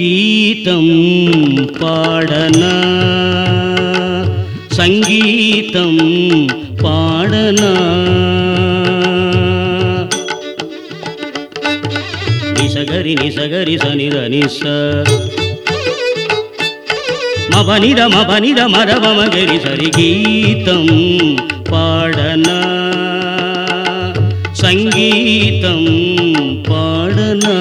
గీతం పాడనా సంగీతం పాడనా నిసగరి నిసగరి సనిరనిస మబనిద మబనిద మరవమగరి సరి గీతం పాడనా సంగీతం పాడనా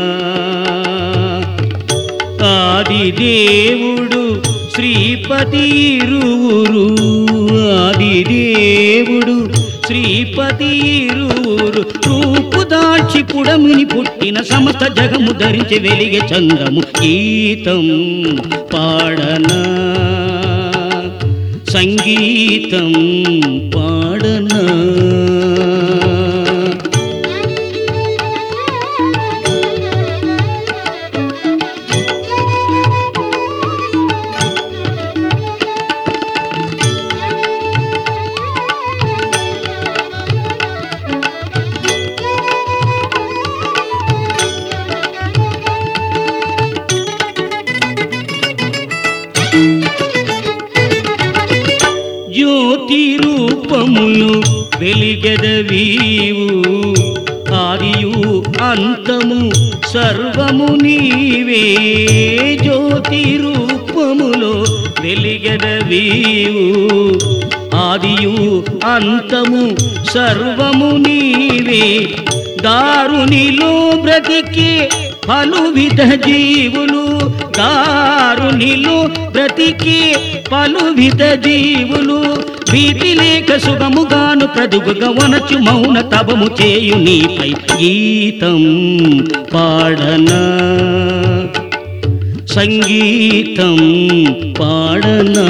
ఆదిదేవుడు శ్రీపతి ఇరువురు ఆదిదేవుడు శ్రీపతి ఇరువురు రూపు దాల్చి పుడమిని పుట్టిన సమస్త జగము ధరించి వెలిగే చందము గీతం పాడనా సంగీతం పాడనా జ్యోతి రూపములు వెలిగెదవీవు ఆదియు అంతము సర్వము నీవే జ్యోతి రూపములో వెలిగెదవీవు ఆదియు అంతము సర్వము నీవే దారునిలో బ్రతికే పలువిధ జీవులు దారునిలో బ్రతికే పలువిధ జీవులు భీతి లేక సుగముగాను ప్రదుగుగా వనచు మౌన తపము చేయు నీపై గీతం పాడనా సంగీతం పాడనా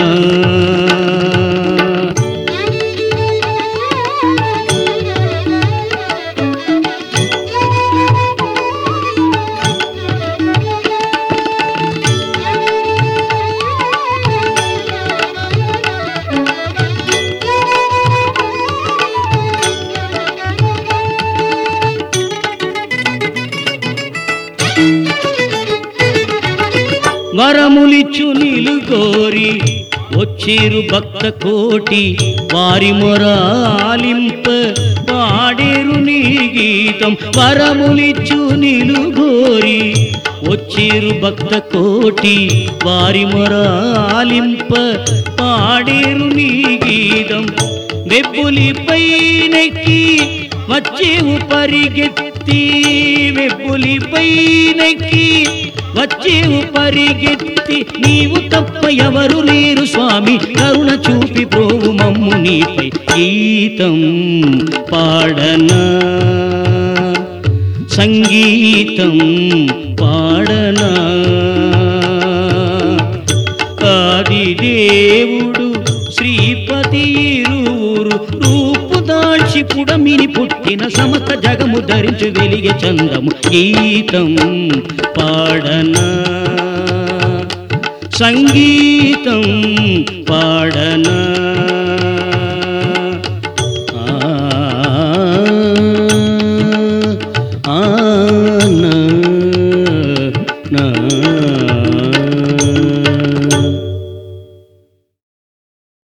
వరములిచ్చు నిలుగోరి వచ్చిరు భక్త కోటి వారి మొరాలింప పాడేరు నీ గీతం వరములిచ్చు నిలుగోరి వచ్చిరు భక్త కోటి వారి మొరాలింప పాడేరు నీ గీతం వెబ్బులిపై నెక్కి వచ్చేవు పరిగెత్తి వెబ్బులిపై నెక్కి వచ్చేవు పరిగెత్తి నీవు తప్ప ఎవరు లేరు స్వామి కరుణ చూపి ప్రోవు మమ్ము నీపై గీతం పాడనా సంగీతం పాడనా ఆదిదేవుడు శ్రీపతి ఇరువురు రూపు దాల్చి పుడమిని పుట్టిన సమస్త జగము ధరించి వెలిగే చందము గీతం పాడనా సంగీతం పాడనా నా